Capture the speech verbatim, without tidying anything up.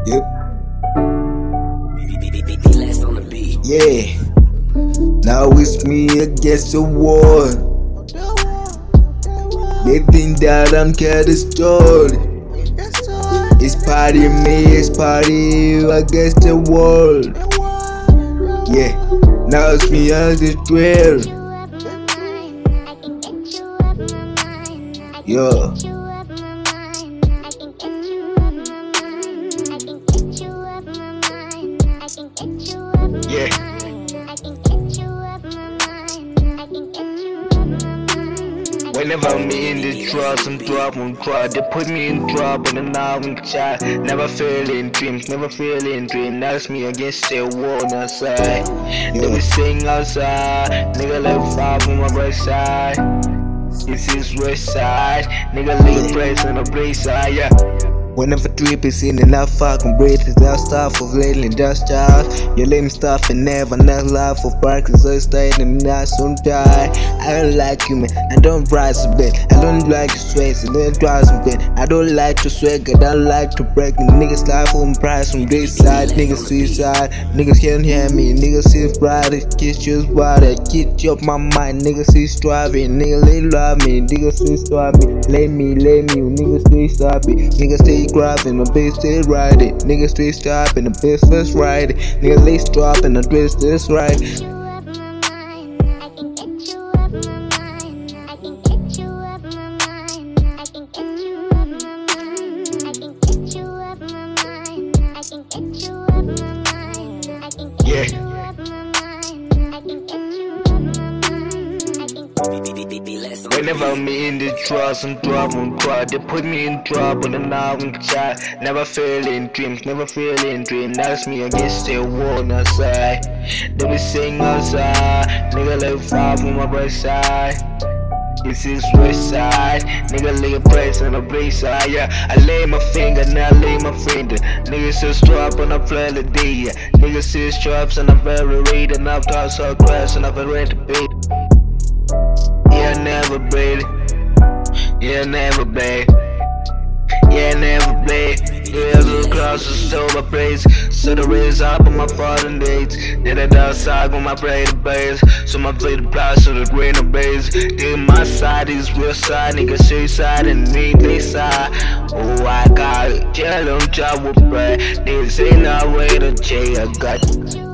Yep. Yeah. Now it's me against the wall. They think that I'm catastrophic. It's party me, it's party you against the world. Yeah. Now it's me against the trail. Yeah. Yeah. Whenever I'm in the trust, I'm dropping crowd. They put me in trouble and now I'm child. Never failing dreams, never failing dream. Now it's me against the world outside. They be sing outside, nigga like five on my right side. This is west side, nigga leave a place on the place side, yeah. Whenever trip is in and out, fucking breathe is that stuff of lately just child. You let me stuff and never not life of practice, so stay and not soon die. I don't like you, man. I don't rise a bit. I don't like to sweat, so don't rise a bit. I don't like to swag, I don't like to break. Niggas life on price from this side, niggas suicide. Niggas can't hear me, niggas is bright, kiss your body, kiss up my mind. Niggas is striving, niggas they love me, niggas is striving. Let me, let me, niggas stay stopping, niggas stay grabbing, the bitch stay riding, niggas stay stopping, the bitch was riding, niggas they dropping, the bitch is right. Yeah. Whenever I'm in the trust, I'm dropping crowd. They put me in trouble and now I'm child. Never failing dreams, never failing dream. Now it's me against the world outside. They be sing outside, nigga like five on my right side. This is west side, nigga lay a price on the break side, yeah. I lay my finger, now I lay my finger. Niggas just drop on a play the day, yeah. Niggas just drops and I'm very raid and I've got so crash and I've been ready to beat. Yeah, never played. Yeah, never played. Yeah, never played. Yeah, the cross is so my praise. So the raise up on my foreign dates. Then I outside on my play the bass. So my play the price so the grain of base. Then my side is real side. Nigga suicide and me they side. Oh, I got it. Tell them job with bread. They say no way to jail. I got